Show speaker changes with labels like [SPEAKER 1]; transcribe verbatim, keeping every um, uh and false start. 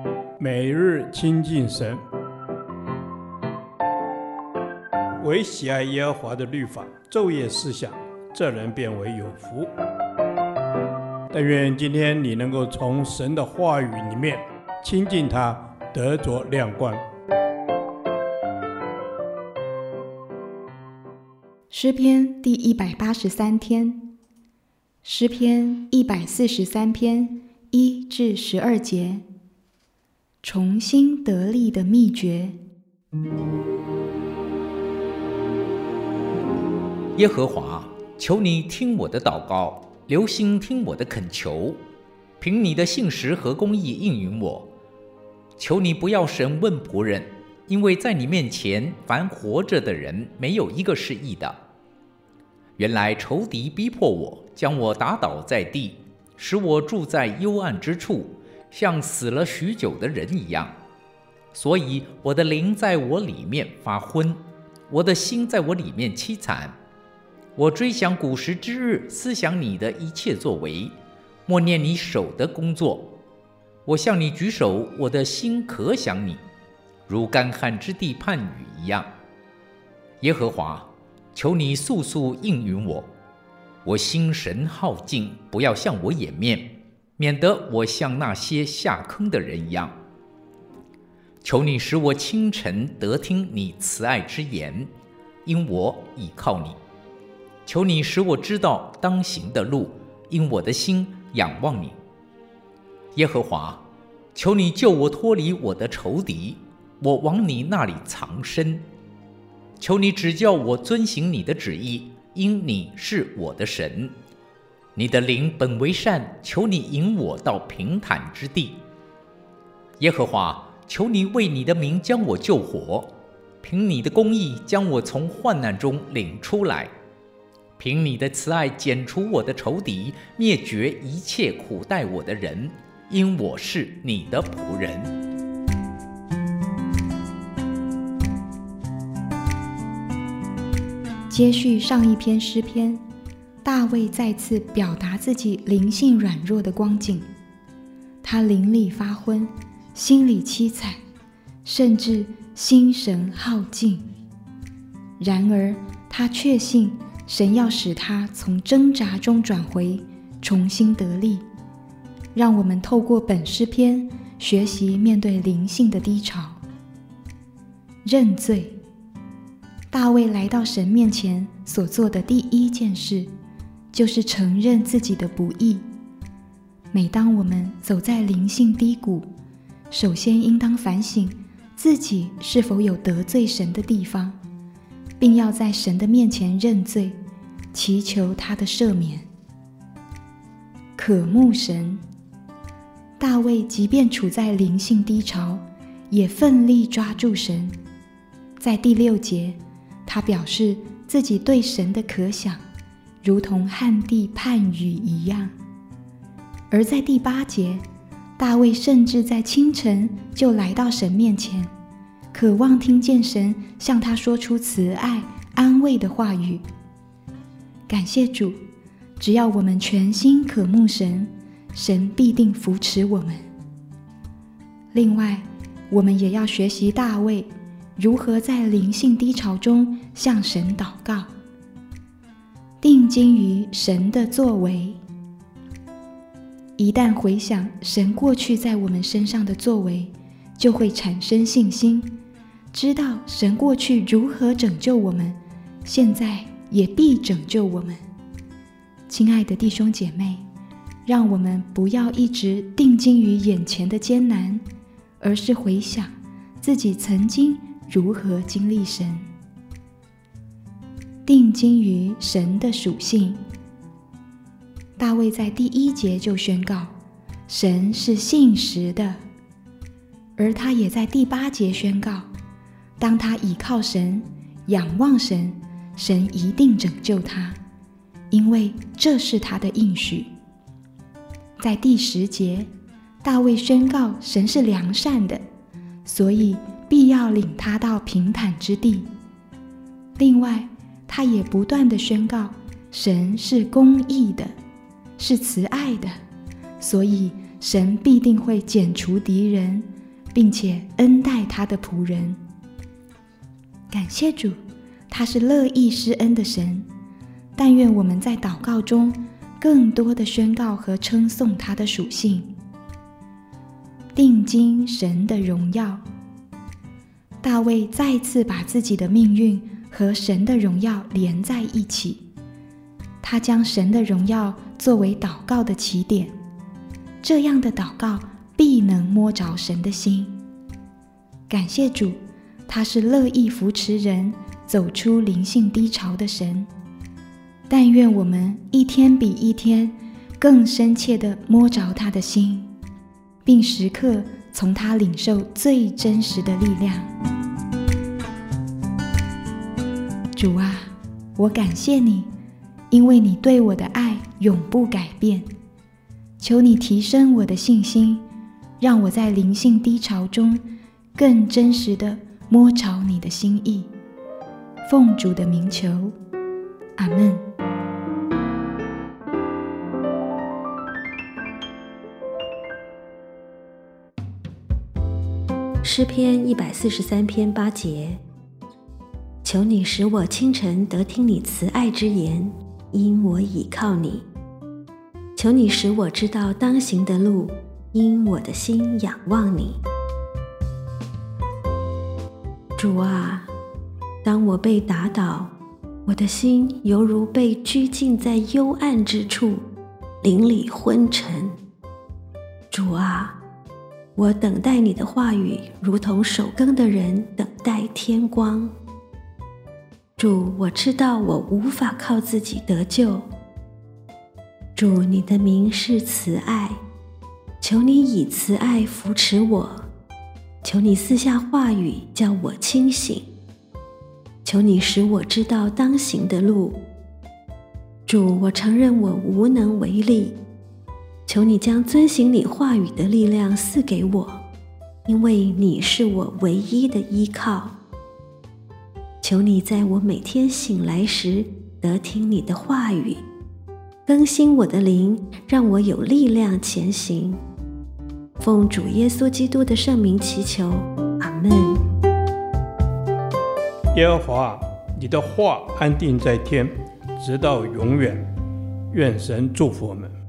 [SPEAKER 1] 每日亲近神，唯喜爱耶和华的律法，昼夜思想，这人变为有福。但愿今天你能够从神的话语里面亲近他，得着亮光。
[SPEAKER 2] 诗篇第一百八十三天，诗篇一百四十三篇一至十二节，重新得力的秘诀。
[SPEAKER 3] 耶和华，求你听我的祷告，留心听我的恳求，凭你的信实和公义应允我。求你不要审问仆人，因为在你面前凡活着的人没有一个是义的。原来仇敌逼迫我，将我打倒在地，使我住在幽暗之处，像死了许久的人一样。所以我的灵在我里面发昏，我的心在我里面凄惨。我追想古时之日，思想你的一切作为，默念你手的工作。我向你举手，我的心可想你，如干旱之地盼雨一样。耶和华，求你速速应允我，我心神耗尽，不要向我掩面，免得我像那些下坑的人一样。求你使我清晨得听你慈爱之言，因我倚靠你。求你使我知道当行的路，因我的心仰望你。耶和华，求你救我脱离我的仇敌，我往你那里藏身。求你指教我遵行你的旨意，因你是我的神。你的灵本为善，求你引我到平坦之地。耶和华，求你为你的名将我救活，凭你的公义将我从患难中领出来，凭你的慈爱剪除我的仇敌，灭绝一切苦待我的人，因我是你的仆人。
[SPEAKER 2] 接续上一篇诗篇，大卫再次表达自己灵性软弱的光景。他灵里发昏，心里凄惨，甚至心神耗尽。然而他确信神要使他从挣扎中转回，重新得力。让我们透过本诗篇学习面对灵性的低潮。认罪，大卫来到神面前所做的第一件事，就是承认自己的不义。每当我们走在灵性低谷，首先应当反省自己是否有得罪神的地方，并要在神的面前认罪，祈求他的赦免。渴慕神，大卫即便处在灵性低潮，也奋力抓住神。在第六节，他表示自己对神的渴想，如同旱地盼雨一样。而在第八节，大卫甚至在清晨就来到神面前，渴望听见神向他说出慈爱、安慰的话语。感谢主，只要我们全心渴慕神，神必定扶持我们。另外，我们也要学习大卫如何在灵性低潮中向神祷告，定睛于神的作为。一旦回想神过去在我们身上的作为，就会产生信心，知道神过去如何拯救我们，现在也必拯救我们。亲爱的弟兄姐妹，让我们不要一直定睛于眼前的艰难，而是回想自己曾经如何经历神。定睛于神的属性，大卫在第一节就宣告神是信实的，而他也在第八节宣告，当他倚靠神、仰望神，神一定拯救他，因为这是他的应许。在第十节，大卫宣告神是良善的，所以必要领他到平坦之地。另外，他也不断地宣告神是公义的，是慈爱的，所以神必定会剪除敌人， 并且恩待他的仆人。感谢主，他是乐意施恩的神。但愿我们在祷告中更多的宣告和称颂他的属性。定睛神的荣耀。大卫再次把自己的命运和神的荣耀连在一起，他将神的荣耀作为祷告的起点，这样的祷告必能摸着神的心。感谢主，他是乐意扶持人走出灵性低潮的神。但愿我们一天比一天更深切地摸着他的心，并时刻从他领受最真实的力量。主啊，我感谢你，因为你对我的爱永不改变。求你提升我的信心，让我在灵性低潮中更真实地摸着你的心意。奉主的名求，阿们。
[SPEAKER 4] 诗篇一百四十三篇八节，求你使我清晨得听你慈爱之言，因我倚靠你。求你使我知道当行的路，因我的心仰望你。主啊，当我被打倒，我的心犹如被拘禁在幽暗之处，灵里昏沉。主啊，我等待你的话语，如同守更的人等待天光。主，我知道我无法靠自己得救。主，你的名是慈爱，求你以慈爱扶持我，求你赐下话语叫我清醒，求你使我知道当行的路。主，我承认我无能为力，求你将遵行你话语的力量赐给我，因为你是我唯一的依靠。求你在我每天醒来时得听你的话语，更新我的灵，让我有力量前行。奉主耶稣基督的圣名祈求，阿们。
[SPEAKER 1] 耶和华，你的话安定在天，直到永远。愿神祝福我们。